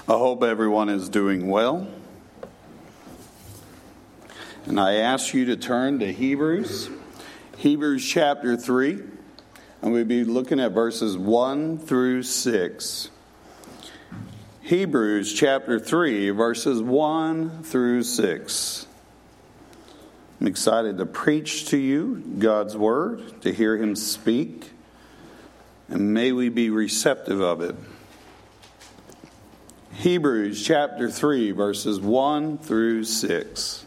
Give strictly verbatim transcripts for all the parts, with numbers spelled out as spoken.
I hope everyone is doing well. And I ask you to turn to Hebrews, Hebrews chapter three, and we'll be looking at verses one through six. Hebrews chapter three, verses one through six. I'm excited to preach to you God's word, to hear Him speak, and may we be receptive of it. Hebrews chapter three, verses one through six.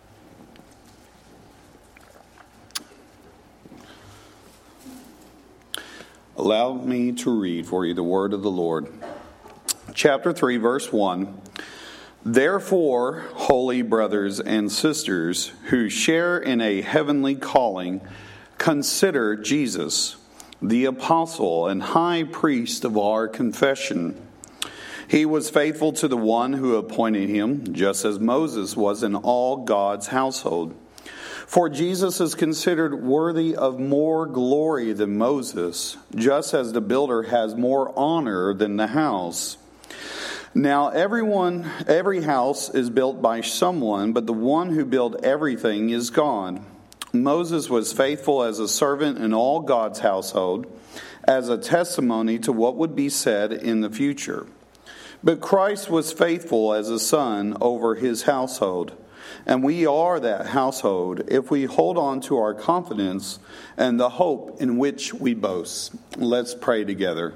Allow me to read for you the word of the Lord. Chapter three, verse one. Therefore, holy brothers and sisters who share in a heavenly calling, consider Jesus, the apostle and high priest of our confession. He was faithful to the one who appointed him, just as Moses was in all God's household. For Jesus is considered worthy of more glory than Moses, just as the builder has more honor than the house. Now everyone, every house is built by someone, but the one who built everything is God. Moses was faithful as a servant in all God's household, as a testimony to what would be said in the future. But Christ was faithful as a son over his household. And we are that household if we hold on to our confidence and the hope in which we boast. Let's pray together.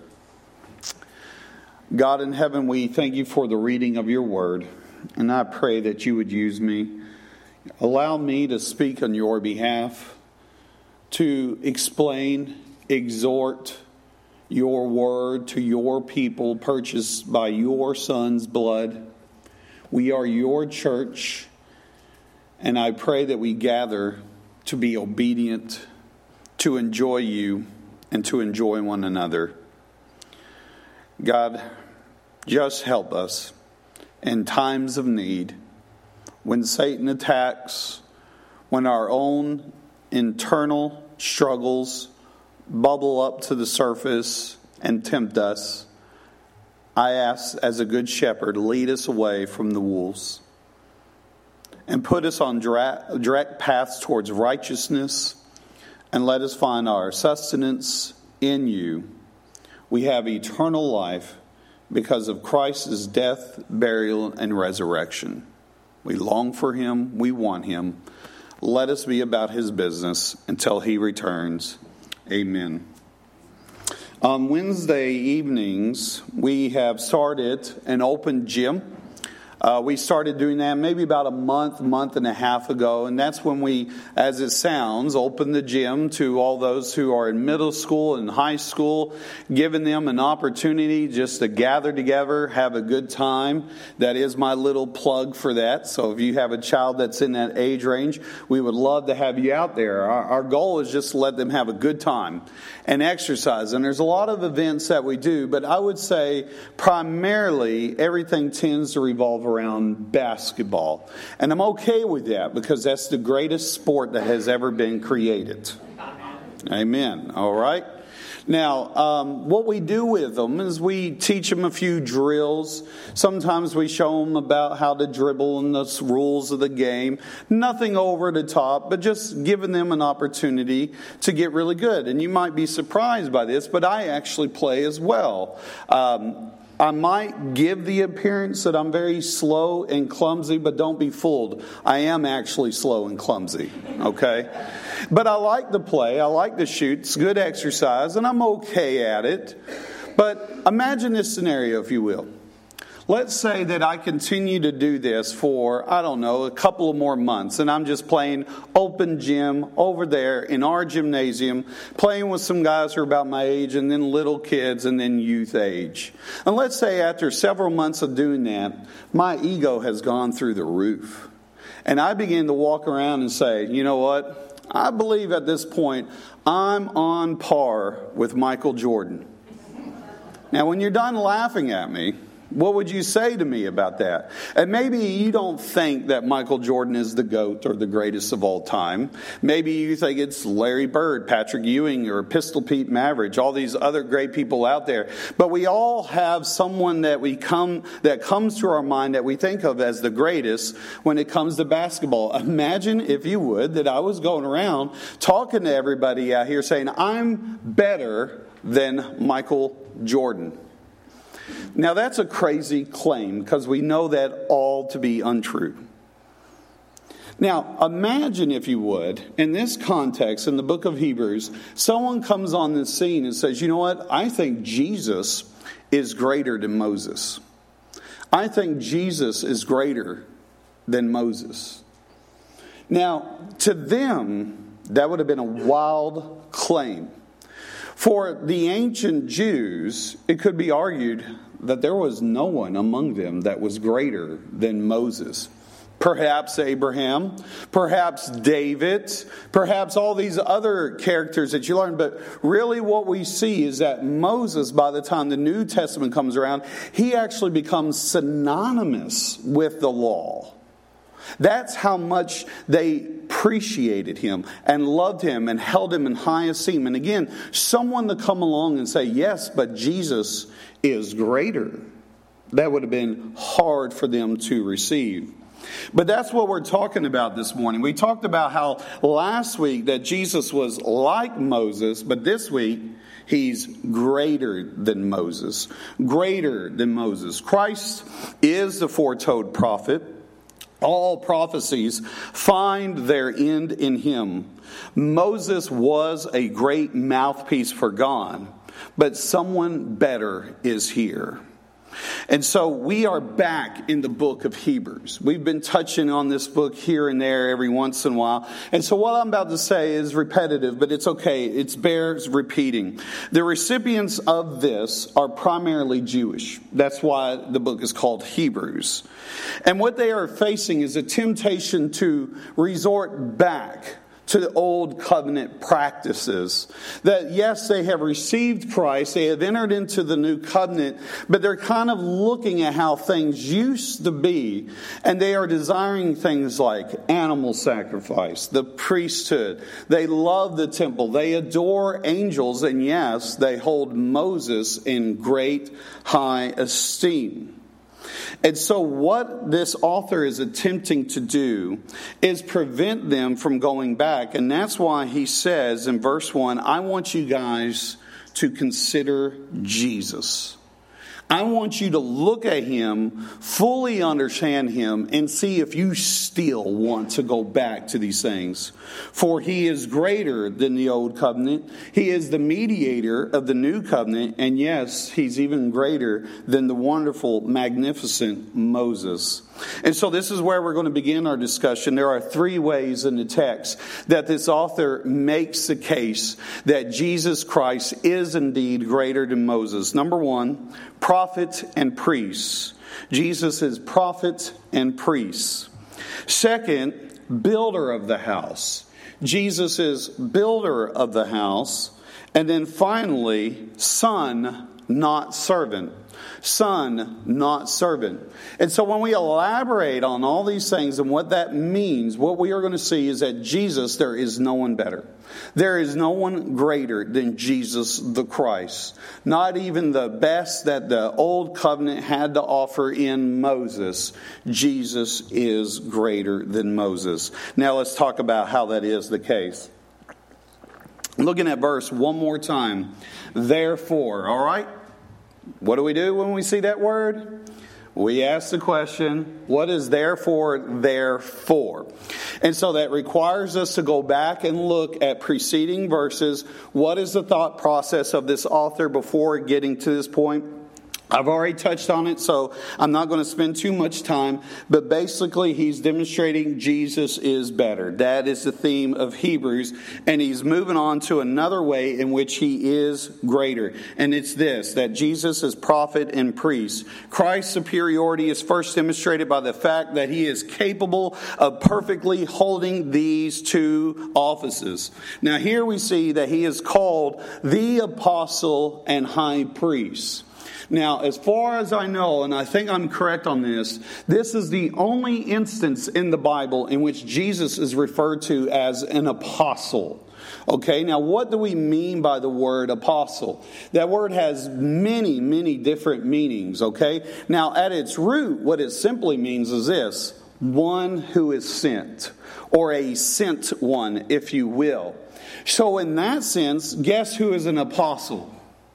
God in heaven, we thank you for the reading of your word. And I pray that you would use me. Allow me to speak on your behalf, to explain, exhort your word to your people purchased by your son's blood. We are your church, and I pray that we gather to be obedient, to enjoy you, and to enjoy one another. God, just help us in times of need, when Satan attacks, when our own internal struggles bubble up to the surface and tempt us. I ask, as a good shepherd, lead us away from the wolves and put us on direct, direct paths towards righteousness, and let us find our sustenance in you. We have eternal life because of Christ's death, burial, and resurrection. We long for him. We want him. Let us be about his business until he returns. Amen. On Wednesday evenings, we have started an open gym. Uh, we started doing that maybe about a month, month and a half ago. And that's when we, as it sounds, open the gym to all those who are in middle school and high school, giving them an opportunity just to gather together, have a good time. That is my little plug for that. So if you have a child that's in that age range, we would love to have you out there. Our, our goal is just to let them have a good time and exercise. And there's a lot of events that we do, but I would say primarily everything tends to revolve around around basketball. And I'm okay with that because that's the greatest sport that has ever been created. Amen. All right. Now, um, what we do with them is we teach them a few drills. Sometimes we show them about how to dribble and the rules of the game. Nothing over the top, but just giving them an opportunity to get really good. And you might be surprised by this, but I actually play as well. Um, I might give the appearance that I'm very slow and clumsy, but don't be fooled. I am actually slow and clumsy, okay? But I like to play. I like to shoot. It's good exercise, and I'm okay at it. But imagine this scenario, if you will. Let's say that I continue to do this for, I don't know, a couple of more months. And I'm just playing open gym over there in our gymnasium, playing with some guys who are about my age, and then little kids, and then youth age. And let's say after several months of doing that, my ego has gone through the roof. And I begin to walk around and say, you know what? I believe at this point, I'm on par with Michael Jordan. Now, when you're done laughing at me, What would you say to me about that? And maybe you don't think that Michael Jordan is the GOAT or the greatest of all time. Maybe you think it's Larry Bird, Patrick Ewing, or Pistol Pete Maverick, all these other great people out there. But we all have someone that we come that comes to our mind that we think of as the greatest when it comes to basketball. Imagine, if you would, that I was going around talking to everybody out here saying, I'm better than Michael Jordan. Now that's a crazy claim because we know that all to be untrue. Now imagine, if you would, in this context, in the book of Hebrews, someone comes on the scene and says, you know what, I think Jesus is greater than Moses. I think Jesus is greater than Moses. Now, to them, that would have been a wild claim. For the ancient Jews, it could be argued that there was no one among them that was greater than Moses. Perhaps Abraham, perhaps David, perhaps all these other characters that you learn. But really what we see is that Moses, by the time the New Testament comes around, he actually becomes synonymous with the law. That's how much they appreciated him and loved him and held him in high esteem. And again, someone to come along and say, yes, but Jesus is greater. That would have been hard for them to receive. But that's what we're talking about this morning. We talked about how last week that Jesus was like Moses, but this week he's greater than Moses. Greater than Moses. Christ is the foretold prophet. All prophecies find their end in him. Moses was a great mouthpiece for God, but someone better is here. And so we are back in the book of Hebrews. We've been touching on this book here and there every once in a while. And so what I'm about to say is repetitive, but it's okay. It bears repeating. The recipients of this are primarily Jewish. That's why the book is called Hebrews. And what they are facing is a temptation to resort back to the old covenant practices. That yes, they have received Christ, they have entered into the new covenant, but they're kind of looking at how things used to be, and they are desiring things like animal sacrifice, the priesthood. They love the temple, they adore angels, and yes, they hold Moses in great high esteem. And so what this author is attempting to do is prevent them from going back. And that's why he says in verse one, I want you guys to consider Jesus. I want you to look at him, fully understand him, and see if you still want to go back to these things. For he is greater than the old covenant. He is the mediator of the new covenant. And yes, he's even greater than the wonderful, magnificent Moses. And so this is where we're going to begin our discussion. There are three ways in the text that this author makes the case that Jesus Christ is indeed greater than Moses. Number one, prophet and priest. Jesus is prophet and priest. Second, builder of the house. Jesus is builder of the house. And then finally, son, not servant. Son, not servant. And so when we elaborate on all these things and what that means, what we are going to see is that Jesus, there is no one better. There is no one greater than Jesus the Christ. Not even the best that the old covenant had to offer in Moses. Jesus is greater than Moses. Now let's talk about how that is the case. Looking at verse one more time. Therefore, all right? What do we do when we see that word? We ask the question, what is therefore there for? And so that requires us to go back and look at preceding verses. What is the thought process of this author before getting to this point? I've already touched on it, so I'm not going to spend too much time. But basically, he's demonstrating Jesus is better. That is the theme of Hebrews. And he's moving on to another way in which he is greater. And it's this, that Jesus is prophet and priest. Christ's superiority is first demonstrated by the fact that he is capable of perfectly holding these two offices. Now, here we see that he is called the apostle and high priest. Now, as far as I know, and I think I'm correct on this, this is the only instance in the Bible in which Jesus is referred to as an apostle. Okay, now what do we mean by the word apostle? That word has many, many different meanings, okay? Now, at its root, what it simply means is this: one who is sent, or a sent one, if you will. So in that sense, guess who is an apostle?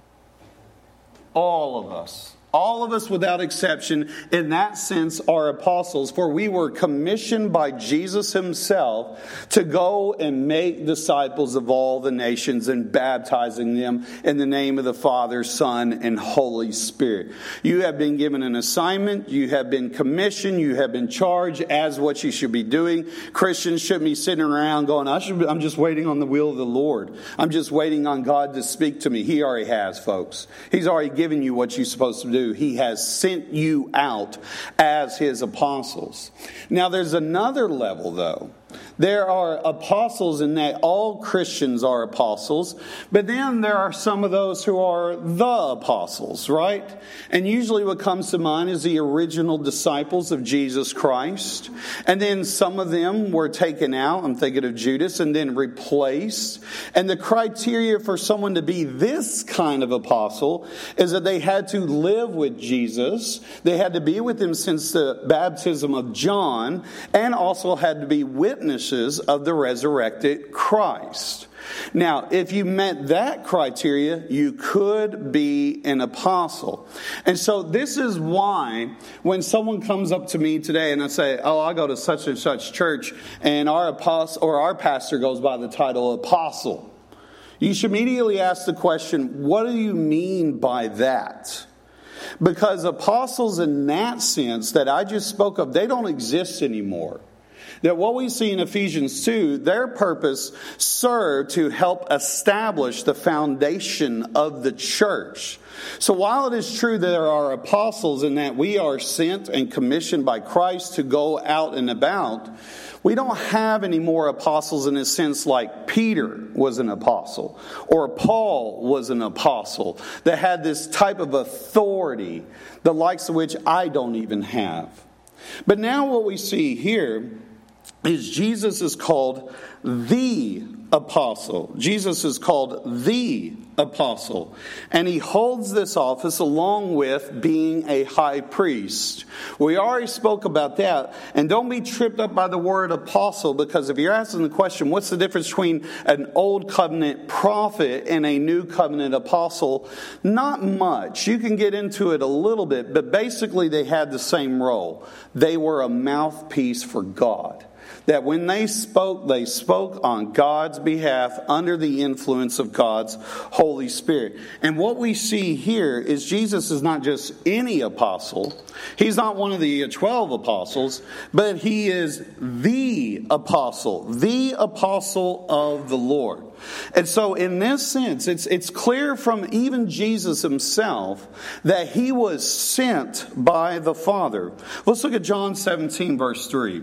All of us. All of us without exception, in that sense, are apostles, for we were commissioned by Jesus himself to go and make disciples of all the nations and baptizing them in the name of the Father, Son, and Holy Spirit. You have been given an assignment, you have been commissioned, you have been charged as what you should be doing. Christians shouldn't be sitting around going, I should be, I'm just waiting on the will of the Lord. I'm just waiting on God to speak to me. He already has, folks. He's already given you what you're supposed to do. He has sent you out as his apostles. Now there's another level though. There are apostles in that all Christians are apostles, but then there are some of those who are the apostles, right? And usually what comes to mind is the original disciples of Jesus Christ. And then some of them were taken out, I'm thinking of Judas, and then replaced. And the criteria for someone to be this kind of apostle is that they had to live with Jesus, they had to be with him since the baptism of John, and also had to be witnesses of the resurrected Christ. Now, if you met that criteria, you could be an apostle. And so this is why when someone comes up to me today and I say, oh, I go to such and such church and our apostle or our pastor goes by the title apostle, you should immediately ask the question, what do you mean by that? Because apostles in that sense that I just spoke of, they don't exist anymore. That what we see in Ephesians two, their purpose served to help establish the foundation of the church. So while it is true that there are apostles and that we are sent and commissioned by Christ to go out and about, we don't have any more apostles in a sense like Peter was an apostle or Paul was an apostle that had this type of authority, the likes of which I don't even have. But now what we see here is Jesus is called the apostle. Jesus is called the apostle. And he holds this office along with being a high priest. We already spoke about that. And don't be tripped up by the word apostle, because if you're asking the question, what's the difference between an old covenant prophet and a new covenant apostle? Not much. You can get into it a little bit, but basically they had the same role. They were a mouthpiece for God. That when they spoke, they spoke on God's behalf under the influence of God's Holy Spirit. And what we see here is Jesus is not just any apostle. He's not one of the twelve apostles, but he is the apostle, the apostle of the Lord. And so in this sense, it's, it's clear from even Jesus himself that he was sent by the Father. Let's look at John seventeen, verse three.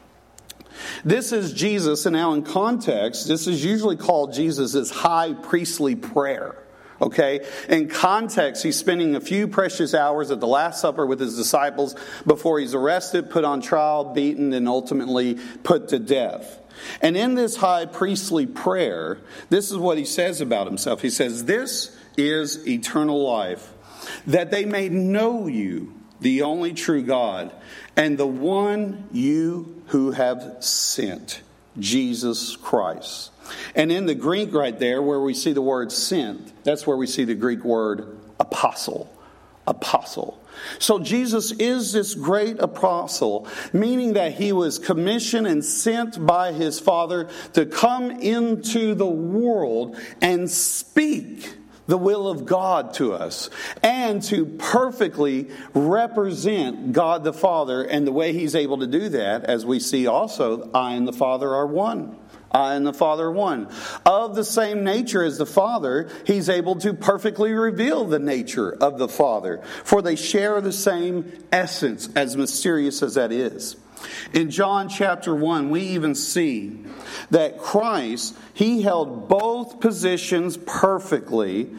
This is Jesus, and now in context, this is usually called Jesus' high priestly prayer. Okay? In context, he's spending a few precious hours at the Last Supper with his disciples before he's arrested, put on trial, beaten, and ultimately put to death. And in this high priestly prayer, this is what he says about himself. He says, "This is eternal life, that they may know you, the only true God, and the one you who have sent, Jesus Christ." And in the Greek right there, where we see the word sent, that's where we see the Greek word apostle. Apostle. So Jesus is this great apostle, meaning that he was commissioned and sent by his Father to come into the world and speak the will of God to us, and to perfectly represent God the Father. And the way he's able to do that, as we see also, I and the Father are one. I and the Father are one. Of the same nature as the Father, he's able to perfectly reveal the nature of the Father, for they share the same essence, as mysterious as that is. In John chapter one, we even see that Christ, he held both positions perfectly.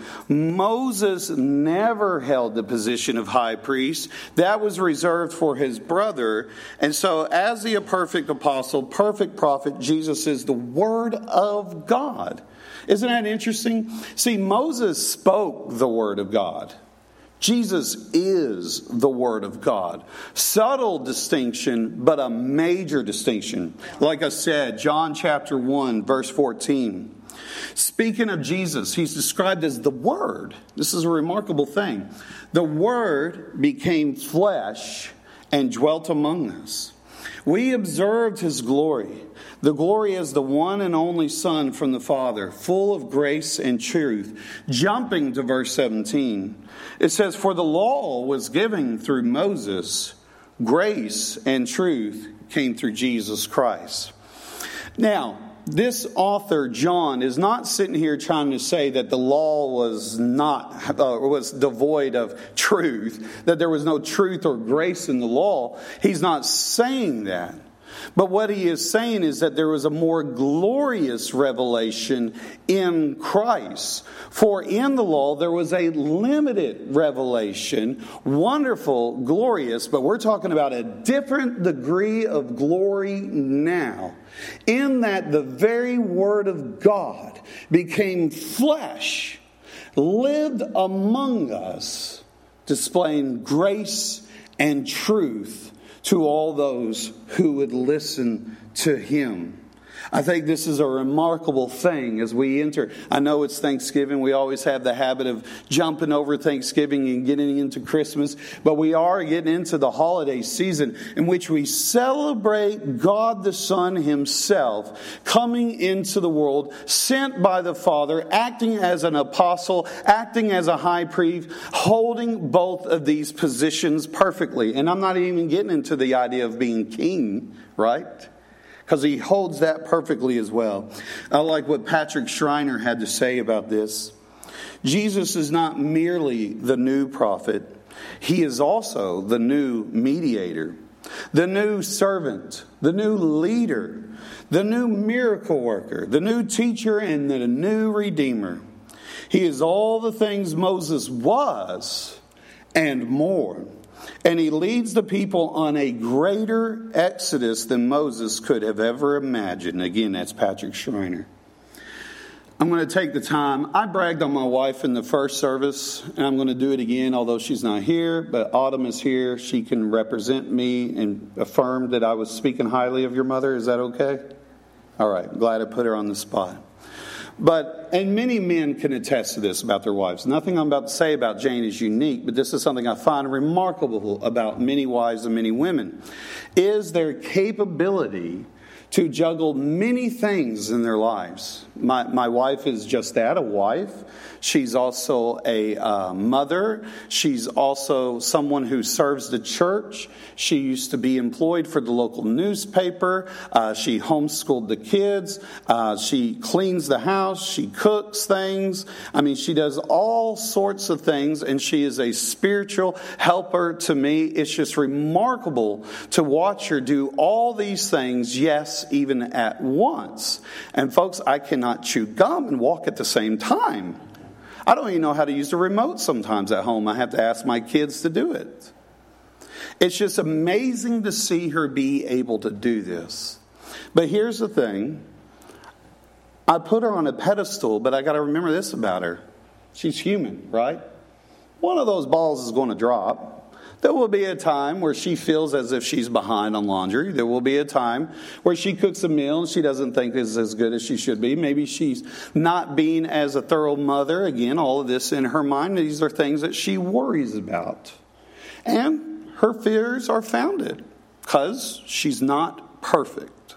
Moses never held the position of high priest. That was reserved for his brother. And so as the perfect apostle, perfect prophet, Jesus is the Word of God. Isn't that interesting? See, Moses spoke the Word of God. Jesus is the Word of God. Subtle distinction, but a major distinction. Like I said, John chapter one, verse fourteen. Speaking of Jesus, he's described as the Word. This is a remarkable thing. The Word became flesh and dwelt among us. We observed his glory. The glory as the one and only Son from the Father, full of grace and truth. Jumping to verse seventeen, it says, "For the law was given through Moses, grace and truth came through Jesus Christ." Now, this author, John, is not sitting here trying to say that the law was not uh, was devoid of truth, that there was no truth or grace in the law. He's not saying that. But what he is saying is that there was a more glorious revelation in Christ. For in the law there was a limited revelation, wonderful, glorious, but we're talking about a different degree of glory now. In that the very Word of God became flesh, lived among us, displaying grace and truth to all those who would listen to him. I think this is a remarkable thing as we enter. I know it's Thanksgiving. We always have the habit of jumping over Thanksgiving and getting into Christmas. But we are getting into the holiday season in which we celebrate God the Son himself coming into the world, sent by the Father, acting as an apostle, acting as a high priest, holding both of these positions perfectly. And I'm not even getting into the idea of being king, right? Because he holds that perfectly as well. I like what Patrick Schreiner had to say about this. Jesus is not merely the new prophet. He is also the new mediator, the new servant, the new leader, the new miracle worker, the new teacher, and the new redeemer. He is all the things Moses was and more. And he leads the people on a greater exodus than Moses could have ever imagined. Again, that's Patrick Schreiner. I'm going to take the time. I bragged on my wife in the first service, and I'm going to do it again, although she's not here. But Autumn is here. She can represent me and affirm that I was speaking highly of your mother. Is that okay? All right. Glad I put her on the spot. But, and many men can attest to this about their wives. Nothing I'm about to say about Jane is unique, but this is something I find remarkable about many wives and many women, is their capability to juggle many things in their lives. My my wife is just that, a wife. She's also a uh, mother. She's also someone who serves the church. She used to be employed for the local newspaper. Uh, she homeschooled the kids. Uh, she cleans the house. She cooks things. I mean, she does all sorts of things, and she is a spiritual helper to me. It's just remarkable to watch her do all these things, yes, even at once. And folks, I cannot chew gum and walk at the same time. I don't even know how to use the remote sometimes at home. I have to ask my kids to do it. It's just amazing to see her be able to do this. But here's the thing. I put her on a pedestal, but I got to remember this about her. She's human, right? One of those balls is going to drop. There will be a time where she feels as if she's behind on laundry. There will be a time where she cooks a meal and she doesn't think it's as good as she should be. Maybe she's not being as a thorough mother. Again, all of this in her mind. These are things that she worries about. And her fears are founded because she's not perfect.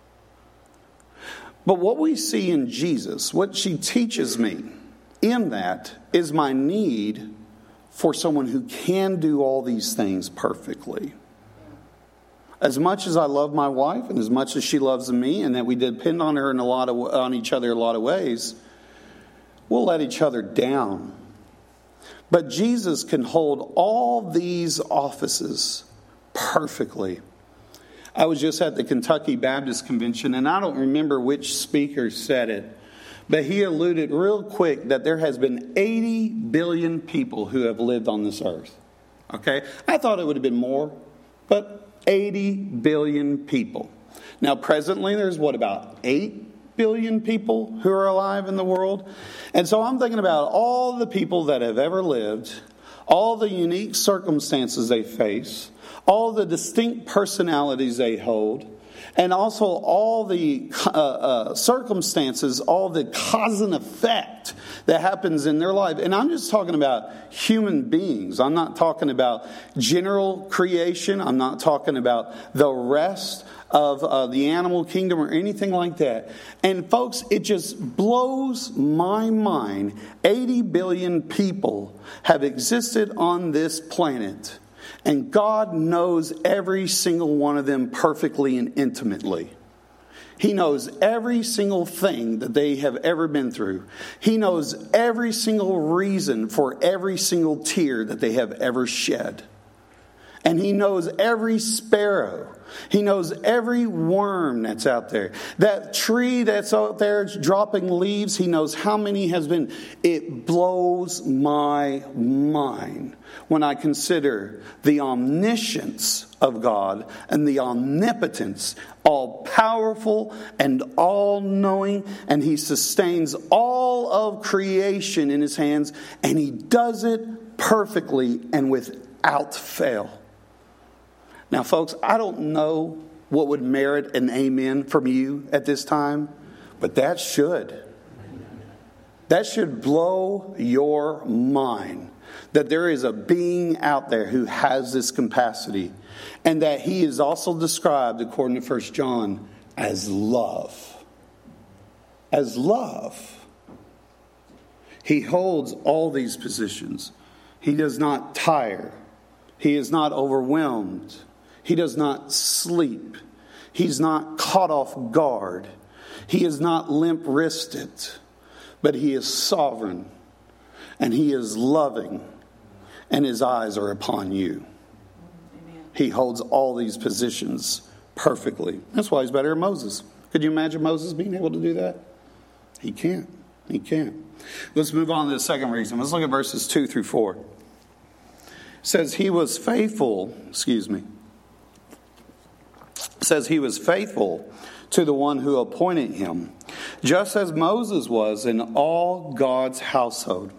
But what we see in Jesus, what she teaches me in that is my need for someone who can do all these things perfectly. As much as I love my wife and as much as she loves me, and that we depend on her in a lot of on each other in a lot of ways, we'll let each other down. But Jesus can hold all these offices perfectly. I was just at the Kentucky Baptist Convention, and I don't remember which speaker said it, but he alluded real quick that there has been eighty billion people who have lived on this earth. Okay? I thought it would have been more, but eighty billion people. Now, presently, there's what, about eight billion people who are alive in the world? And so I'm thinking about all the people that have ever lived, all the unique circumstances they face, all the distinct personalities they hold, and also all the uh, uh, circumstances, all the cause and effect that happens in their life. And I'm just talking about human beings. I'm not talking about general creation. I'm not talking about the rest of uh, the animal kingdom or anything like that. And folks, it just blows my mind. eighty billion people have existed on this planet. And God knows every single one of them perfectly and intimately. He knows every single thing that they have ever been through. He knows every single reason for every single tear that they have ever shed. And He knows every sparrow. He knows every worm that's out there. That tree that's out there dropping leaves, He knows how many has been. It blows my mind when I consider the omniscience of God and the omnipotence, all powerful and all knowing, and He sustains all of creation in His hands, and He does it perfectly and without fail. Now, folks, I don't know what would merit an amen from you at this time, but that should. That should blow your mind, that there is a being out there who has this capacity, and that He is also described, according to First John, as love. As love. He holds all these positions. He does not tire. He is not overwhelmed. He does not sleep. He's not caught off guard. He is not limp-wristed. But He is sovereign. And He is loving. And His eyes are upon you. Amen. He holds all these positions perfectly. That's why He's better than Moses. Could you imagine Moses being able to do that? He can't. He can't. Let's move on to the second reason. Let's look at verses two through four. It says, He was faithful, excuse me. It says He was faithful to the one who appointed Him, just as Moses was in all God's household.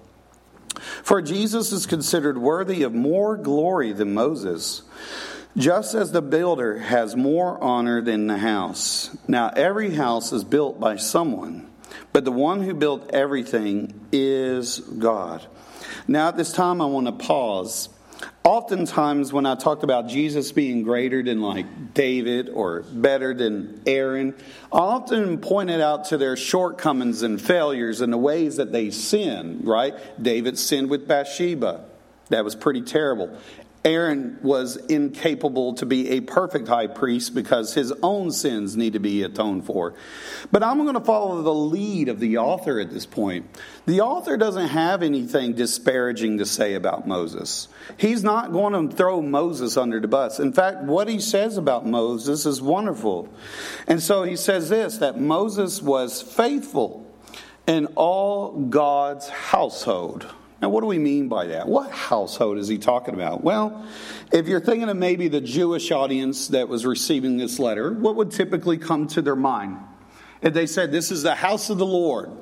For Jesus is considered worthy of more glory than Moses, just as the builder has more honor than the house. Now every house is built by someone, but the one who built everything is God. Now at this time I want to pause. Oftentimes when I talked about Jesus being greater than like David or better than Aaron, I often pointed out to their shortcomings and failures and the ways that they sinned, right? David sinned with Bathsheba. That was pretty terrible. Aaron was incapable to be a perfect high priest because his own sins need to be atoned for. But I'm going to follow the lead of the author at this point. The author doesn't have anything disparaging to say about Moses. He's not going to throw Moses under the bus. In fact, what he says about Moses is wonderful. And so he says this, that Moses was faithful in all God's household. Now, what do we mean by that? What household is he talking about? Well, if you're thinking of maybe the Jewish audience that was receiving this letter, what would typically come to their mind? If they said, this is the house of the Lord,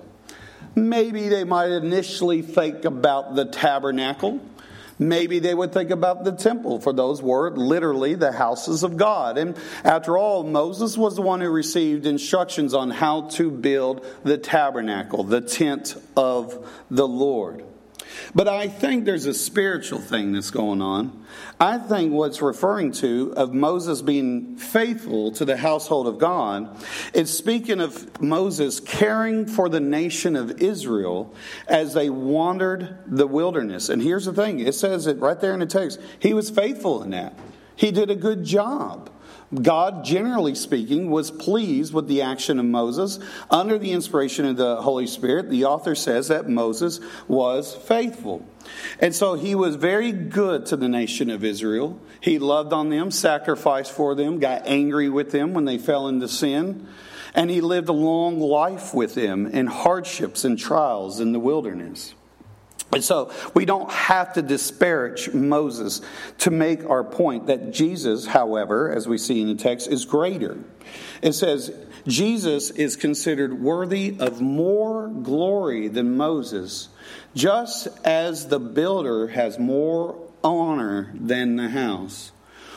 maybe they might initially think about the tabernacle. Maybe they would think about the temple, for those were literally the houses of God. And after all, Moses was the one who received instructions on how to build the tabernacle, the tent of the Lord. But I think there's a spiritual thing that's going on. I think what's referring to of Moses being faithful to the household of God, it's speaking of Moses caring for the nation of Israel as they wandered the wilderness. And here's the thing. It says it right there in the text. He was faithful in that. He did a good job. God, generally speaking, was pleased with the action of Moses. Under the inspiration of the Holy Spirit, the author says that Moses was faithful. And so he was very good to the nation of Israel. He loved on them, sacrificed for them, got angry with them when they fell into sin. And he lived a long life with them in hardships and trials in the wilderness. And so we don't have to disparage Moses to make our point that Jesus, however, as we see in the text, is greater. It says Jesus is considered worthy of more glory than Moses, just as the builder has more honor than the house.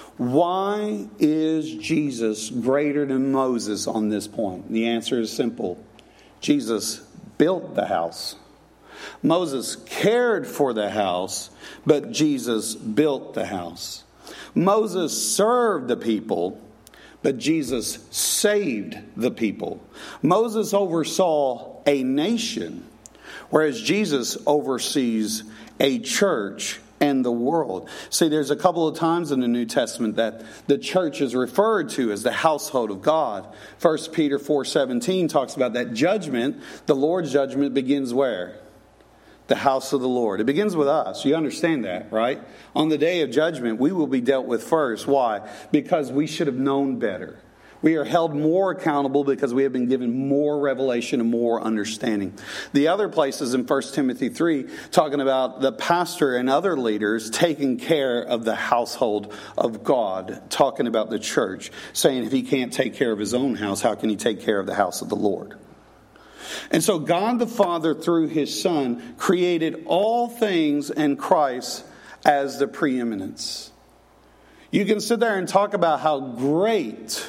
Why is Jesus greater than Moses on this point? The answer is simple. Jesus built the house. Moses cared for the house, but Jesus built the house. Moses served the people, but Jesus saved the people. Moses oversaw a nation, whereas Jesus oversees a church and the world. See, there's a couple of times in the New Testament that the church is referred to as the household of God. First Peter four seventeen talks about that judgment. The Lord's judgment begins where? The house of the Lord. It begins with us. You understand that, right? On the day of judgment, we will be dealt with first. Why? Because we should have known better. We are held more accountable because we have been given more revelation and more understanding. The other places in First Timothy three, talking about the pastor and other leaders taking care of the household of God, talking about the church, saying if he can't take care of his own house, how can he take care of the house of the Lord? And so God the Father, through his Son, created all things in Christ as the preeminence. You can sit there and talk about how great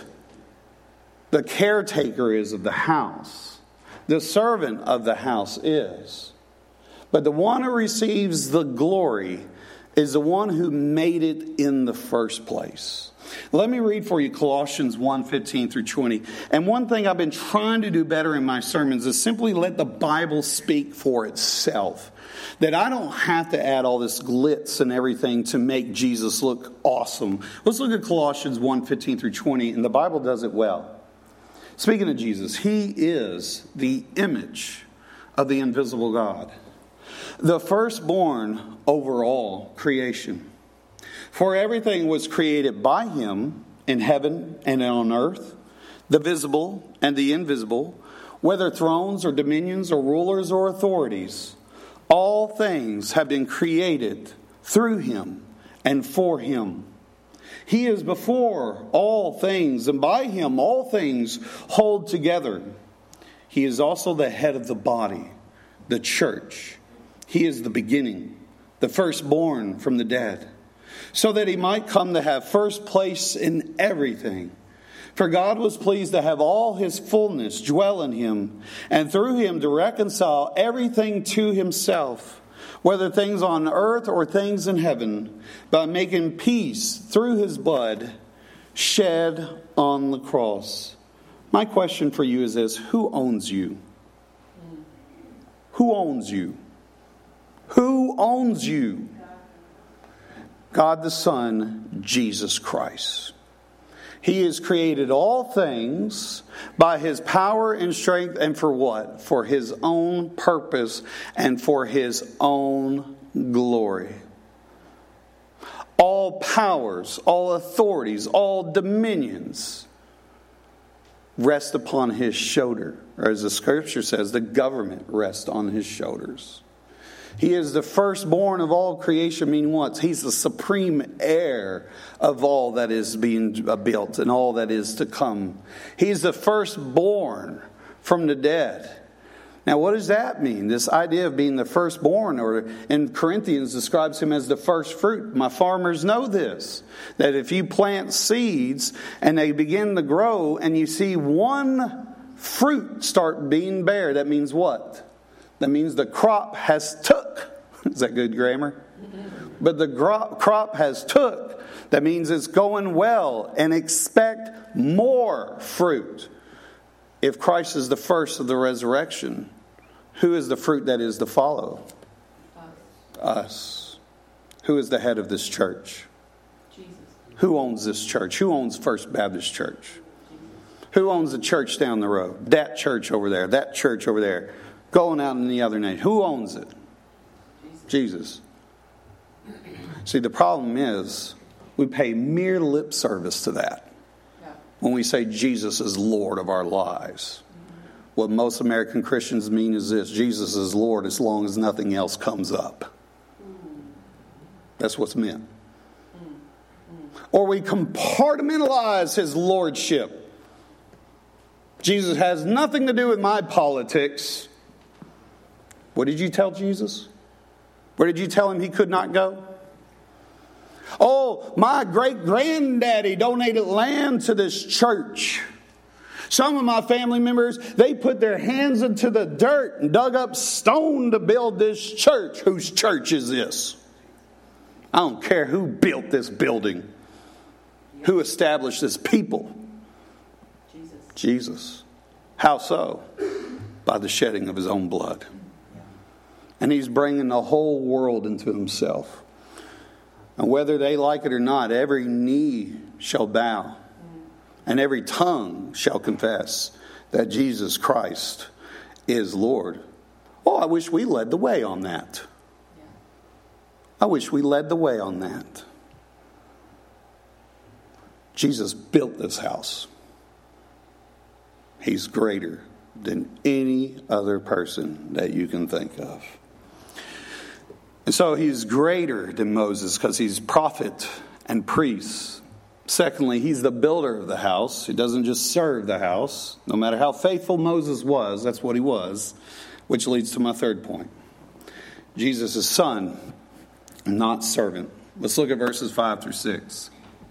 the caretaker is of the house, the servant of the house is. But the one who receives the glory is the one who made it in the first place. Let me read for you Colossians one fifteen through twenty. And one thing I've been trying to do better in my sermons is simply let the Bible speak for itself. That I don't have to add all this glitz and everything to make Jesus look awesome. Let's look at Colossians one fifteen through twenty, and the Bible does it well. Speaking of Jesus, he is the image of the invisible God, the firstborn over all creation. For everything was created by him in heaven and on earth, the visible and the invisible, whether thrones or dominions or rulers or authorities. All things have been created through him and for him. He is before all things, and by him all things hold together. He is also the head of the body, the church. He is the beginning, the firstborn from the dead, so that he might come to have first place in everything. For God was pleased to have all his fullness dwell in him, and through him to reconcile everything to himself, whether things on earth or things in heaven, by making peace through his blood shed on the cross. My question for you is this: who owns you? Who owns you? Who owns you? God the Son, Jesus Christ. He has created all things by his power and strength, and for what? For his own purpose and for his own glory. All powers, all authorities, all dominions rest upon his shoulder. Or as the scripture says, the government rests on his shoulders. He is the firstborn of all creation, meaning what? He's the supreme heir of all that is being built and all that is to come. He's the firstborn from the dead. Now, what does that mean? This idea of being the firstborn, or in Corinthians describes him as the first fruit. My farmers know this, that if you plant seeds and they begin to grow and you see one fruit start being bare, that means what? That means the crop has took. Is that good grammar? But the gro- crop has took. That means it's going well, and expect more fruit. If Christ is the first of the resurrection, who is the fruit that is to follow? Us. Us. Who is the head of this church? Jesus. Who owns this church? Who owns First Baptist Church? Who owns the church down the road? That church over there, that church over there, going out in the other name. Who owns it? Jesus. See, the problem is we pay mere lip service to that when we say Jesus is Lord of our lives. What most American Christians mean is this: Jesus is Lord as long as nothing else comes up. That's what's meant. Or we compartmentalize his lordship. Jesus has nothing to do with my politics. What did you tell Jesus? Where did you tell him he could not go? Oh, my great granddaddy donated land to this church. Some of my family members, they put their hands into the dirt and dug up stone to build this church. Whose church is this? I don't care who built this building. Who established this people? Jesus. Jesus. How so? By the shedding of his own blood. And he's bringing the whole world into himself. And whether they like it or not, every knee shall bow. And every tongue shall confess that Jesus Christ is Lord. Oh, I wish we led the way on that. I wish we led the way on that. Jesus built this house. He's greater than any other person that you can think of. And so he's greater than Moses because he's prophet and priest. Secondly, he's the builder of the house. He doesn't just serve the house. No matter how faithful Moses was, that's what he was. Which leads to my third point. Jesus is son, not servant. Let's look at verses five through six.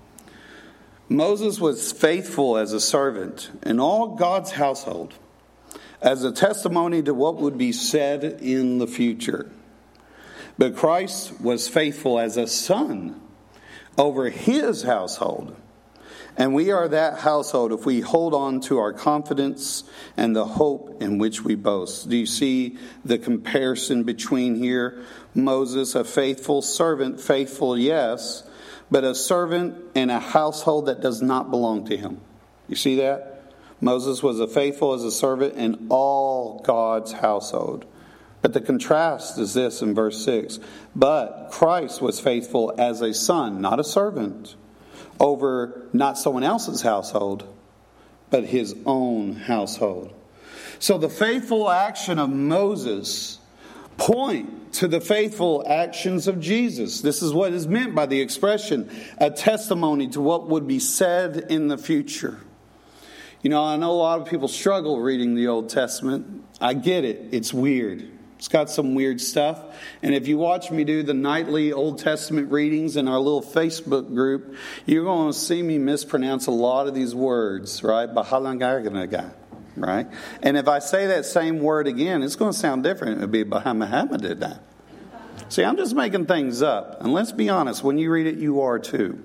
Moses was faithful as a servant in all God's household, as a testimony to what would be said in the future. But Christ was faithful as a son over his household. And we are that household if we hold on to our confidence and the hope in which we boast. Do you see the comparison between here? Moses, a faithful servant, faithful, yes, but a servant in a household that does not belong to him. You see that? Moses was a faithful as a servant in all God's household. But the contrast is this in verse six. But Christ was faithful as a son, not a servant, over not someone else's household, but his own household. So the faithful action of Moses point to the faithful actions of Jesus. This is what is meant by the expression, a testimony to what would be said in the future. You know, I know a lot of people struggle reading the Old Testament. I get it. It's weird. It's got some weird stuff. And if you watch me do the nightly Old Testament readings in our little Facebook group, you're going to see me mispronounce a lot of these words, right? Bahalangaganaga. Right? And if I say that same word again, it's going to sound different. It would be Bahamahamadidah. See, I'm just making things up. And let's be honest, when you read it, you are too.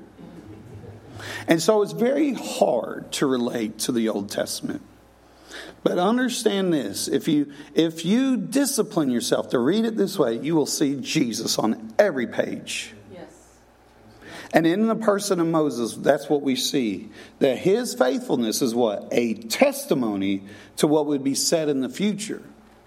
And so it's very hard to relate to the Old Testament. But understand this, if you if you discipline yourself to read it this way, you will see Jesus on every page. And in the person of Moses, that's what we see. That his faithfulness is what? A testimony to what would be said in the future.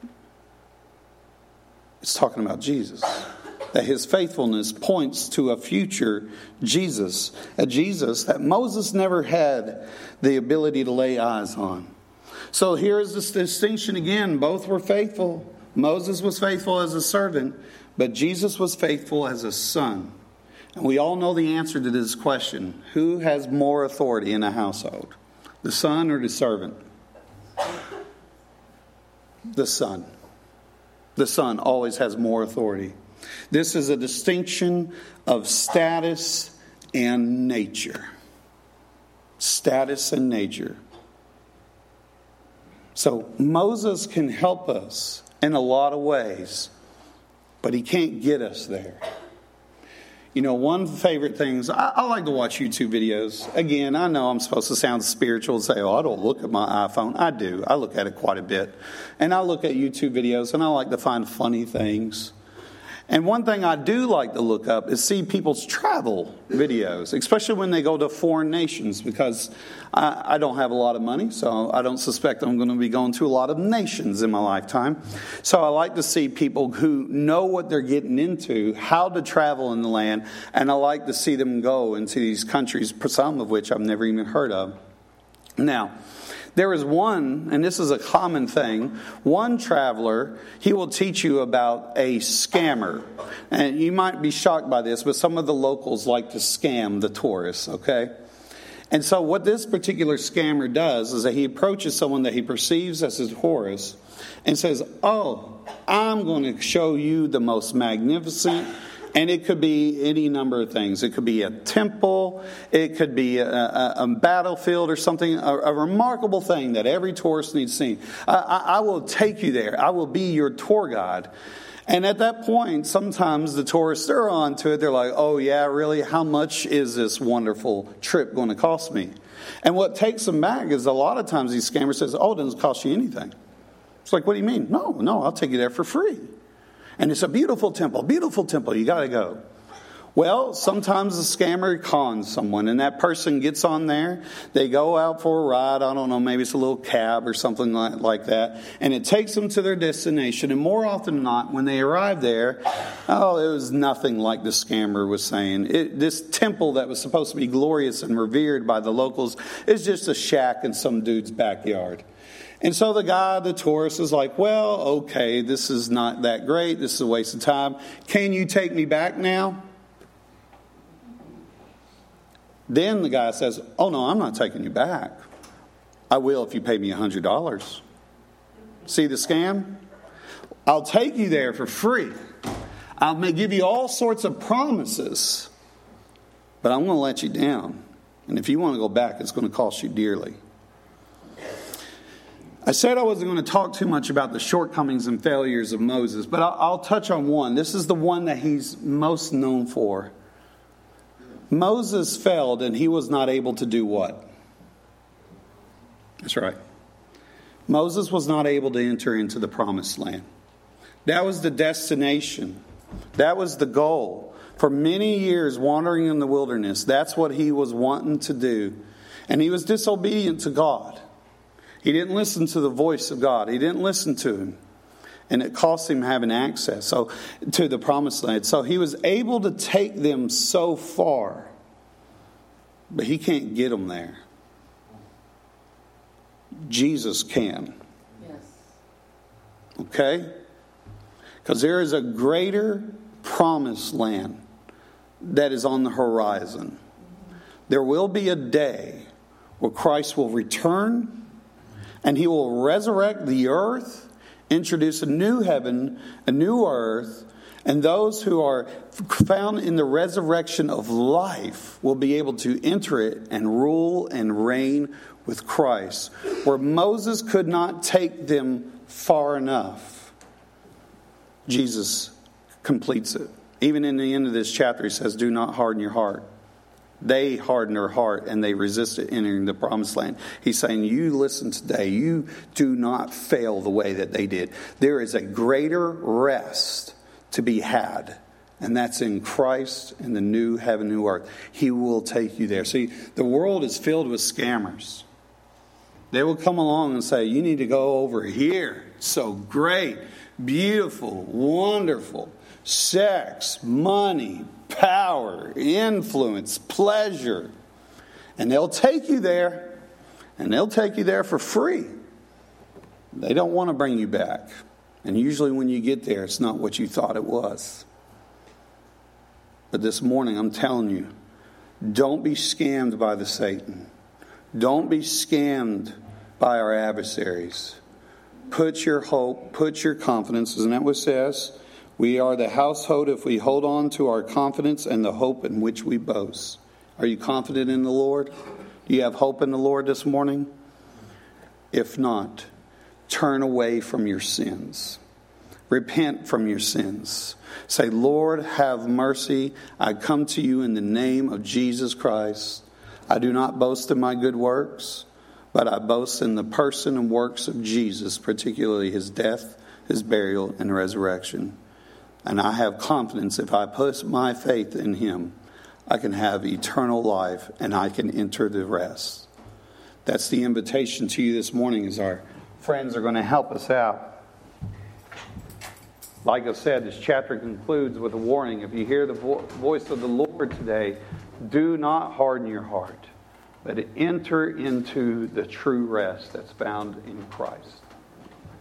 It's talking about Jesus. That his faithfulness points to a future Jesus. A Jesus that Moses never had the ability to lay eyes on. So here is this distinction again. Both were faithful. Moses was faithful as a servant, but Jesus was faithful as a son. And we all know the answer to this question. Who has more authority in a household? The son or the servant? The son. The son always has more authority. This is a distinction of status and nature. Status and nature. So Moses can help us in a lot of ways, but he can't get us there. You know, one of the favorite things, I, I like to watch YouTube videos. Again, I know I'm supposed to sound spiritual and say, oh, I don't look at my iPhone. I do. I look at it quite a bit. And I look at YouTube videos and I like to find funny things. And one thing I do like to look up is see people's travel videos, especially when they go to foreign nations, because I, I don't have a lot of money, so I don't suspect I'm going to be going to a lot of nations in my lifetime. So I like to see people who know what they're getting into, how to travel in the land, and I like to see them go into these countries, some of which I've never even heard of. Now, there is one, and this is a common thing, one traveler, he will teach you about a scammer. And you might be shocked by this, but some of the locals like to scam the tourists, okay? And so what this particular scammer does is that he approaches someone that he perceives as his tourist and says, oh, I'm going to show you the most magnificent. And it could be any number of things. It could be a temple. It could be a, a, a battlefield or something, a, a remarkable thing that every tourist needs to see. I, I, I will take you there. I will be your tour guide. And at that point, sometimes the tourists, they're on to it. They're like, oh, yeah, really? How much is this wonderful trip going to cost me? And what takes them back is a lot of times these scammers says, oh, it doesn't cost you anything. It's like, what do you mean? No, no, I'll take you there for free. And it's a beautiful temple, beautiful temple. You got to go. Well, sometimes the scammer cons someone, and that person gets on there. They go out for a ride. I don't know, maybe it's a little cab or something like, like that. And it takes them to their destination. And more often than not, when they arrive there, oh, it was nothing like the scammer was saying. It, this temple that was supposed to be glorious and revered by the locals is just a shack in some dude's backyard. And so the guy, the tourist, is like, well, okay, this is not that great. This is a waste of time. Can you take me back now? Then the guy says, oh, no, I'm not taking you back. I will if you pay me one hundred dollars. See the scam? I'll take you there for free. I'll give you all sorts of promises. But I'm going to let you down. And if you want to go back, it's going to cost you dearly. I said I wasn't going to talk too much about the shortcomings and failures of Moses, but I'll, I'll touch on one. This is the one that he's most known for. Moses failed and he was not able to do what? That's right. Moses was not able to enter into the promised land. That was the destination. That was the goal. For many years wandering in the wilderness, that's what he was wanting to do. And he was disobedient to God. He didn't listen to the voice of God. He didn't listen to him. And it cost him having access so to the promised land. So he was able to take them so far. But he can't get them there. Jesus can. Yes. Okay? Because there is a greater promised land that is on the horizon. There will be a day where Christ will return. And he will resurrect the earth, introduce a new heaven, a new earth, and those who are found in the resurrection of life will be able to enter it and rule and reign with Christ. Where Moses could not take them far enough, Jesus completes it. Even in the end of this chapter, he says, do not harden your heart. They hardened their heart and they resisted entering the promised land. He's saying, you listen today. You do not fail the way that they did. There is a greater rest to be had. And that's in Christ and the new heaven, new earth. He will take you there. See, the world is filled with scammers. They will come along and say, you need to go over here. So great, beautiful, wonderful. Sex, money, power, influence, pleasure. And they'll take you there. And they'll take you there for free. They don't want to bring you back. And usually when you get there, it's not what you thought it was. But this morning, I'm telling you, don't be scammed by the Satan. Don't be scammed by our adversaries. Put your hope, put your confidence, isn't that what it says? We are the household if we hold on to our confidence and the hope in which we boast. Are you confident in the Lord? Do you have hope in the Lord this morning? If not, turn away from your sins. Repent from your sins. Say, Lord, have mercy. I come to you in the name of Jesus Christ. I do not boast in my good works, but I boast in the person and works of Jesus, particularly his death, his burial, and resurrection. And I have confidence if I put my faith in Him, I can have eternal life and I can enter the rest. That's the invitation to you this morning as our friends are going to help us out. Like I said, this chapter concludes with a warning. If you hear the vo- voice of the Lord today, do not harden your heart, but enter into the true rest that's found in Christ.